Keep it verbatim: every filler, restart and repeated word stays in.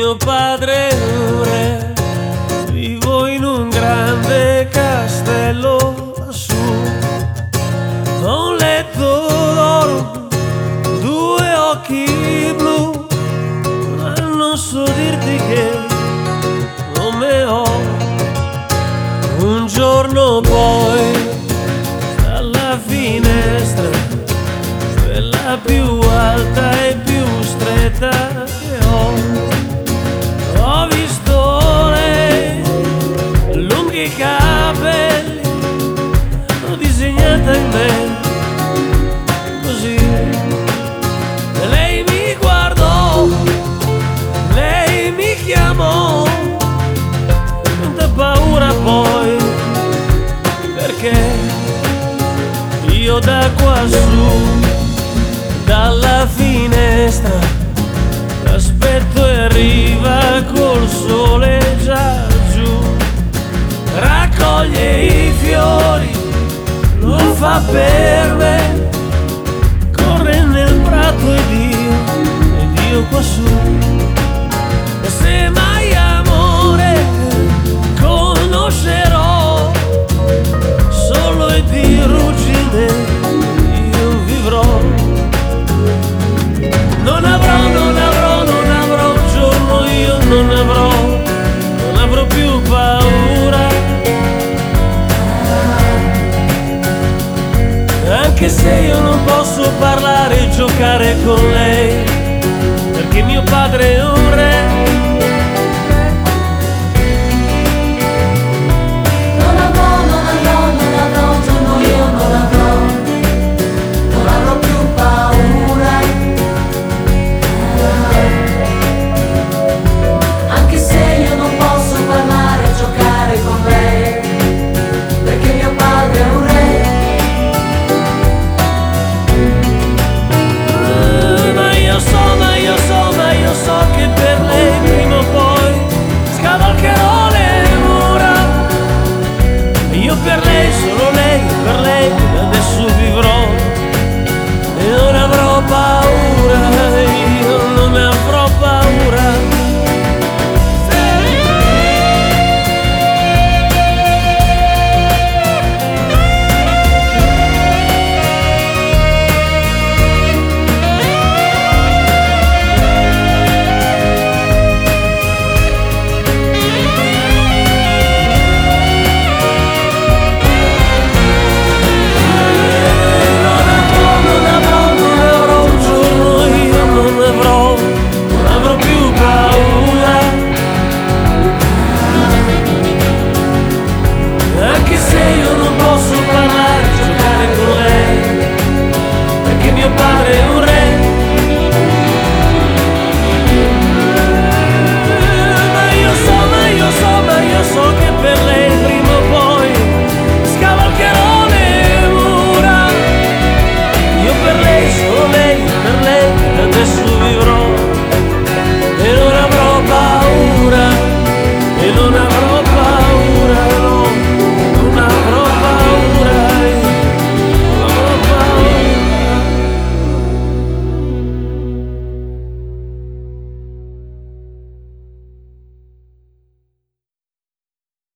mio padre è un re. Vivo in un grande castello lassù, ho un letto d'oro, due occhi blu, ma non so dirti che nome ho. Un giorno poi dalla finestra, quella più alta e più stretta che ho, ho visto lei, lunghi capelli, l'ho disegnata in me così. E lei mi guardò, lei mi chiamò, tanta paura poi, perché io da quassù, dalla finestra, l'aspetto e arriva col sole già giù, raccoglie i fiori, lo fa per me, corre nel prato ed io, ed io quassù. E se mai amore conoscerò, solo e di ruggine io vivrò. Non avrò, non avrò, non avrò un giorno, io non avrò, non avrò più paura. Anche se io non posso parlare e giocare con lei, perché mio padre è un re.